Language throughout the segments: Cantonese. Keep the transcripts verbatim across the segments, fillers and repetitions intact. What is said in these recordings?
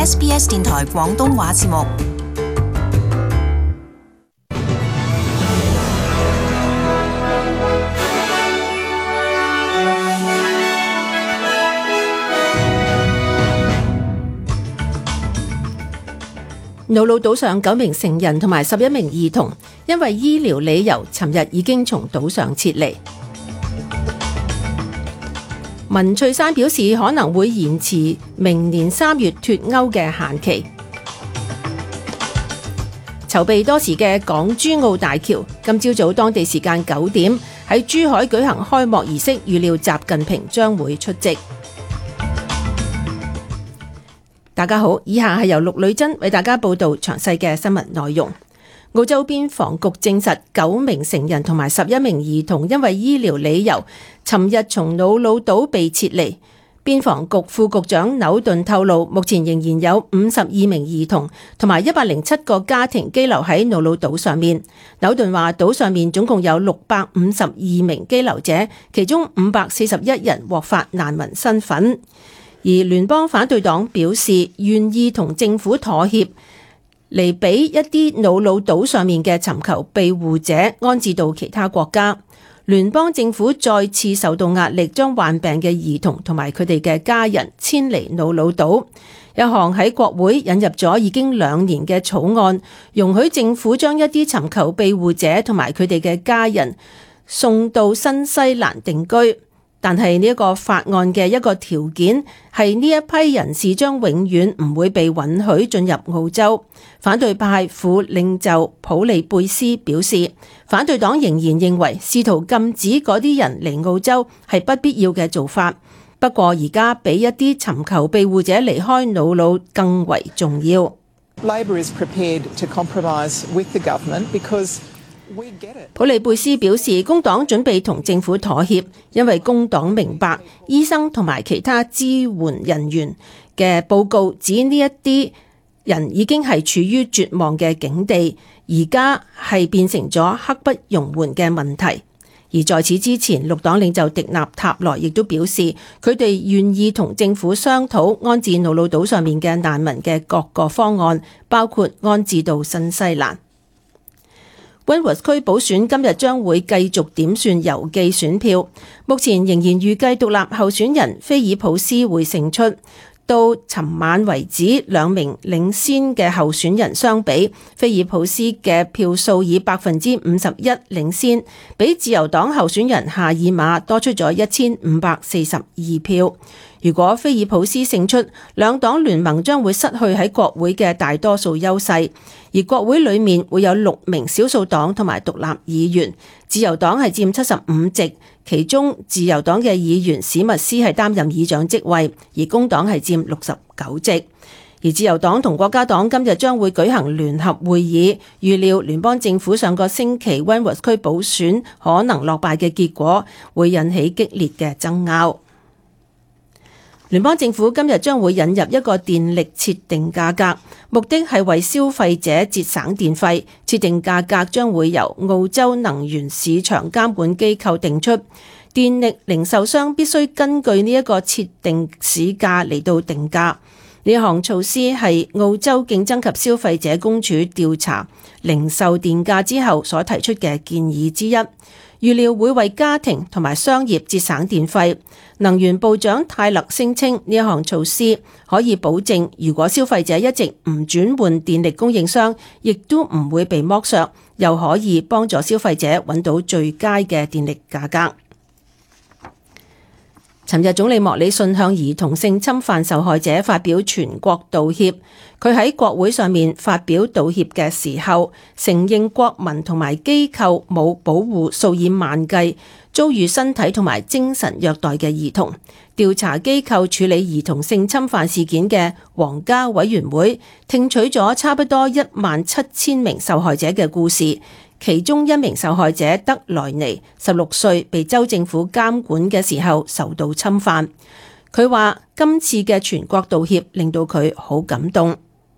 S B S 電台廣東話節目。 瑙魯島上九名成人同埋十一名兒童因為醫療理由，尋日已經從島上撤離。文翠珊表示可能會延遲明年三月脫歐嘅限期。籌備多時嘅港珠澳大橋，今朝早當地時間九點喺珠海舉行開幕儀式，預料習近平將會出席。大家好，以下係由陸女珍為大家報道詳細嘅新聞內容。澳洲邊防局證實九名成人同埋十一名兒童因為醫療理由，尋日從瑙魯島被撤離。邊防局副局長紐頓透露，目前仍然有五十二名兒童同埋一百零七個家庭羈留喺瑙魯島上面。紐頓話，島上面總共有六百五十二名羈留者，其中五百四十一人獲發難民身份。而聯邦反對黨表示願意同政府妥協，嚟俾一啲瑙魯島上面嘅尋求庇護者安置到其他國家。聯邦政府再次受到壓力，將患病嘅兒童同埋佢哋嘅家人遷離瑙魯島。一項喺國會引入咗已經兩年嘅草案，容許政府將一啲尋求庇護者同埋佢哋嘅家人送到新西蘭定居。但係呢一個法案嘅一個條件係呢一批人士將永遠唔會被允許進入澳洲。反對派副領袖普利貝斯表示，反對黨仍然認為試圖禁止嗰啲人嚟澳洲係不必要嘅做法。不過而家比一啲尋求庇護者離開瑙魯更為重要。 Labor is prepared to compromise with the government because 普利貝斯表示，工黨準備同政府妥協，因為工黨明白醫生同埋其他支援人員嘅報告指呢一啲人已經係處於絕望嘅境地，而家係變成咗刻不容緩嘅問題。而在此之前，綠黨領袖迪納塔萊亦都表示，佢哋願意同政府商討安置瑙魯島上面嘅難民嘅各個方案，包括安置到新西蘭。溫沃斯區補選今日將會繼續點算郵寄選票，目前仍然預計獨立候選人菲爾普斯會勝出。到尋晚為止，兩名領先嘅候選人相比，菲爾普斯嘅票數以百分之五十一領先，比自由黨候選人夏爾馬多出咗一千五百四十二票。如果菲爾普斯勝出，兩黨聯盟將會失去喺國會嘅大多數優勢，而國會裡面會有六名少數黨同埋獨立議員，自由黨係佔七十五席，其中自由黨嘅議員史密斯係擔任議長職位，而工黨係佔六十九席。而自由黨同國家黨今日將會舉行聯合會議，預料聯邦政府上個星期溫沃斯區補選可能落敗嘅結果會引起激烈嘅爭拗。聯邦政府今日將會引入一個電力設定價格，目的係為消費者節省電費。設定價格將會由澳洲能源市場監管機構定出，電力零售商必須根據呢一個設定市價嚟到定價。呢項措施係澳洲競爭及消費者公署調查零售電價之後所提出嘅建議之一，預料會為家庭同埋商業節省電費。能源部長泰勒聲稱呢一項措施可以保證，如果消費者一直唔轉換電力供應商，亦都唔會被剝削，又可以幫助消費者揾到最佳嘅電力價格。尋日總理莫里遜向兒童性侵犯受害者發表全國道歉。佢喺國會上面發表道歉嘅時候，承認國民同埋機構冇保護數以萬計遭遇身體同埋精神虐待嘅兒童。調查機構處理兒童性侵犯事件嘅皇家委員會聽取咗差不多一萬七千名受害者嘅故事。其中一名受害者德萊尼，十六歲，被州政府監管嘅時候受到侵犯。佢話今次嘅全國道歉令到佢好感動。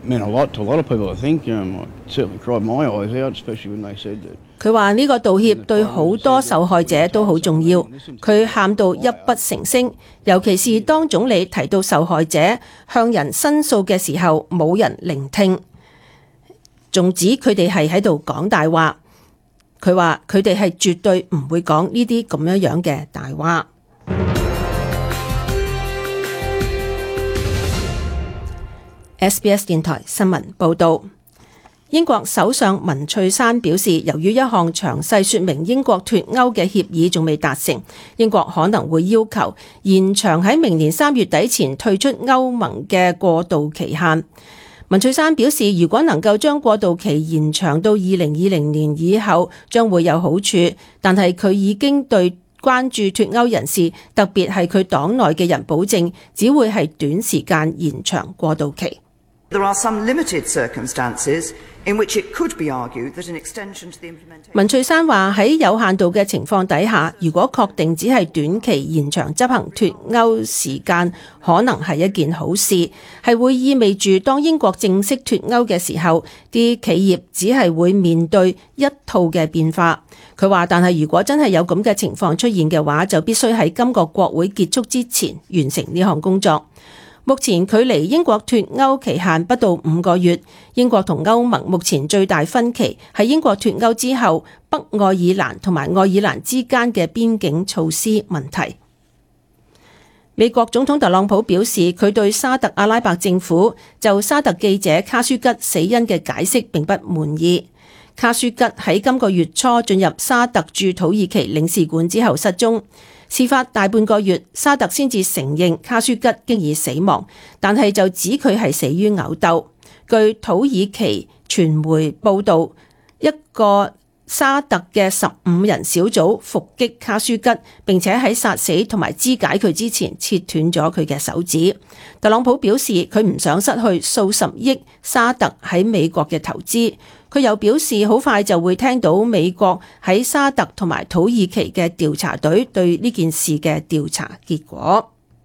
佢話呢個道歉對好多受害者都好重要，佢喊到泣不成聲，尤其是當總理提到受害者向人申訴嘅時候，冇人聆聽，仲指佢哋係喺度講大話。佢話佢哋係絕對唔會講呢啲咁樣樣嘅大話。S B S 電台新聞報導。英國首相文翠珊表示，由於一項詳細說明英國脫歐嘅協議仲未達成，英國可能會要求延長喺明年三月底前退出歐盟嘅過渡期限。文翠珊表示，如果能夠將過渡期延長到二零二零年以後，將會有好處，但係佢已經對關注脫歐人士，特別係佢黨內嘅人保證，只會係短時間延長過渡期。 There are some limited circumstances in which it could be argued that an extension to the implementation. 文翠珊話喺有限度嘅情況底下，如果確定只係短期延長執行脫歐時間，可能係一件好事，係會意味住當英國正式脫歐嘅時候，啲企業只係會面對一套嘅變化。佢話，但係如果真係有咁嘅情況出現嘅話，就必須喺今個國會結束之前完成呢項工作。目前距離英國脫歐期限不到五個月，英國同歐盟目前最大分歧係英國脫歐之後北愛爾蘭同埋愛爾蘭之間嘅邊境措施問題。美國總統特朗普表示，佢對沙特阿拉伯政府就沙特記者卡舒吉死因嘅解釋並不滿意。卡舒吉喺今個月初進入沙特駐土耳其領事館之後失蹤。事發大半個月，沙特先至承認卡舒吉經已死亡，但係就指佢係死於毆鬥。據土耳其傳媒報導，一個沙特嘅十五人小組伏擊卡舒吉，並且喺殺死同埋肢解佢之前切斷咗佢嘅手指。特朗普表示佢唔想失去數十億沙特喺美國嘅投資。佢又表示好快就會聽到美國喺沙特同埋土耳其嘅調查隊對呢件事嘅調查結果。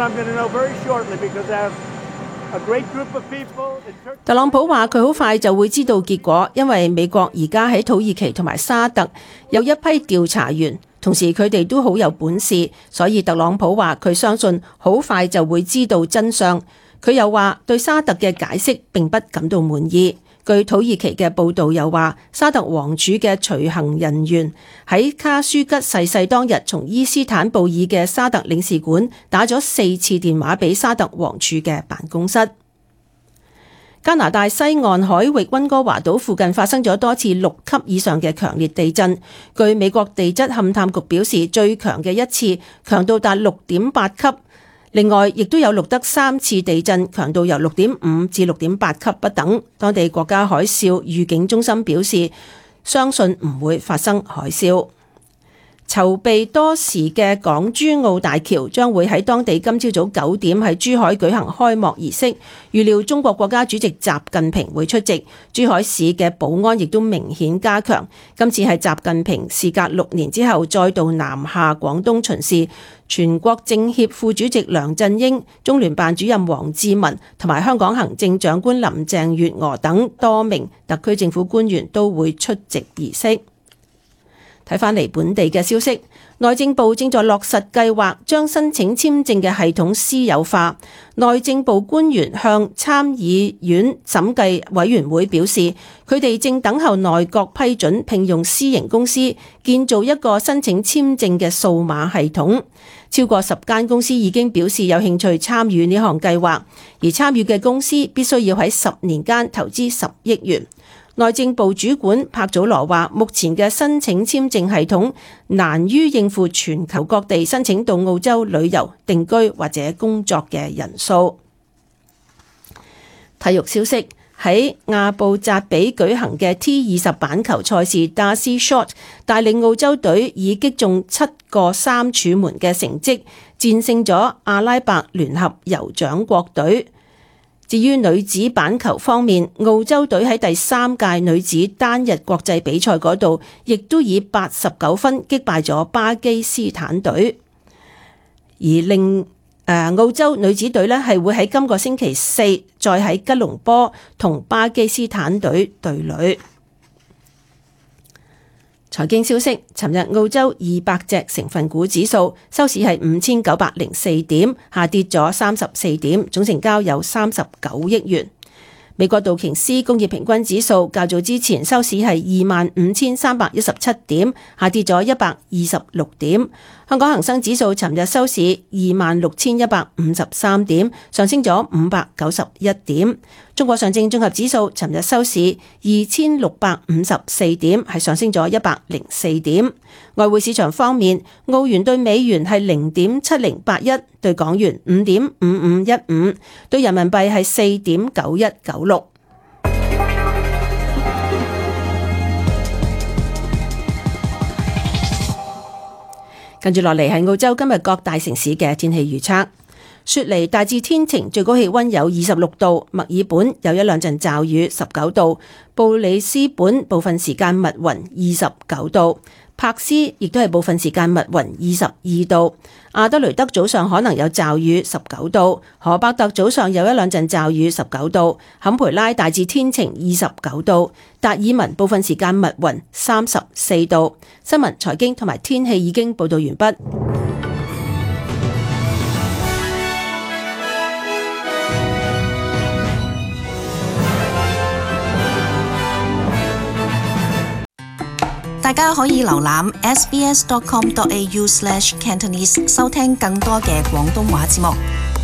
特朗普話佢好快就會知道結果，因為美國而家喺土耳其同埋沙特有一批調查員，同時佢哋都好有本事，所以特朗普話佢相信好快就會知道真相。佢又話對沙特嘅解釋並不感到滿意。據土耳其嘅報導又話，沙特王儲嘅隨行人員喺卡舒吉逝世當日，從伊斯坦布爾嘅沙特領事館打咗四次電話俾沙特王儲嘅辦公室。加拿大西岸海域溫哥華島附近發生咗多次六級以上嘅強烈地震。據美國地質勘探局表示，最強嘅一次強度達六點八級。另外，亦都有錄得三次地震，強度由六點五至六點八級不等。當地國家海嘯預警中心表示，相信唔會發生海嘯。籌備多時嘅港珠澳大橋將會喺當地今朝早九點喺珠海舉行開幕儀式，預料中國國家主席習近平會出席。珠海市嘅保安亦都明顯加強。今次係習近平事隔六年之後再度南下廣東巡視，全國政協副主席梁振英、中聯辦主任王志民同埋香港行政長官林鄭月娥等多名特區政府官員都會出席儀式。睇返嚟本地嘅消息，內政部正在落實計劃，將申請簽證嘅系統私有化。內政部官員向參議院審計委員會表示，佢哋正等候內閣批准聘用私營公司建造一個申請簽證嘅數碼系統。超過十間公司已經表示有興趣參與呢項計劃，而參與嘅公司必須要喺十年間投資十億元。內政部主管柏祖羅話，目前嘅申請簽證系統難於應付全球各地申請到澳洲旅遊、定居或者工作嘅人數。體育消息，喺亞布扎比舉行嘅 T 二十板球賽事 Darcy Short 帶領澳洲隊以擊中七個三柱門嘅成績戰勝咗阿拉伯聯合酋長國隊。至於女子板球方面，澳洲隊喺第三屆女子單日國際比賽嗰度，亦都以八十九分擊敗咗巴基斯坦隊。而另誒澳洲女子隊呢係會喺今個星期四再喺吉隆坡同巴基斯坦隊對壘。財經消息，尋日澳洲二百隻成分股指數收市係五千九百零四點，下跌咗三十四點，總成交有三十九億元。美國道瓊斯工業平均指數較早之前收市係二萬五千三百一十七點，下跌咗一百二十六點。香港恒生指數尋日收市二萬六千一百五十三點，上升咗五百九十一點。中國上證綜合指數尋日收市二千六百五十四點，係上升咗一百零四點。外匯市場方面，澳元對美元係零點七零八一，對港元五點五五一五，對人民幣係四點九一九六。跟住落嚟係澳洲今日各大城市嘅天氣預測。雪梨大致天晴，最高氣溫有二十六度；墨爾本有一兩陣驟雨，十九度；布里斯本部分時間密雲，二十九度；柏斯亦都係部分時間密雲，二十二度；阿德雷德早上可能有驟雨，十九度；荷伯特早上有一兩陣驟雨，十九度；坎培拉大致天晴，二十九度；達爾文部分時間密雲，三十四度。新聞、財經同埋天氣已經報道完畢。 大家可以瀏覽 s b s dot com dot a u slash cantonese 收聽更多嘅廣東話節目。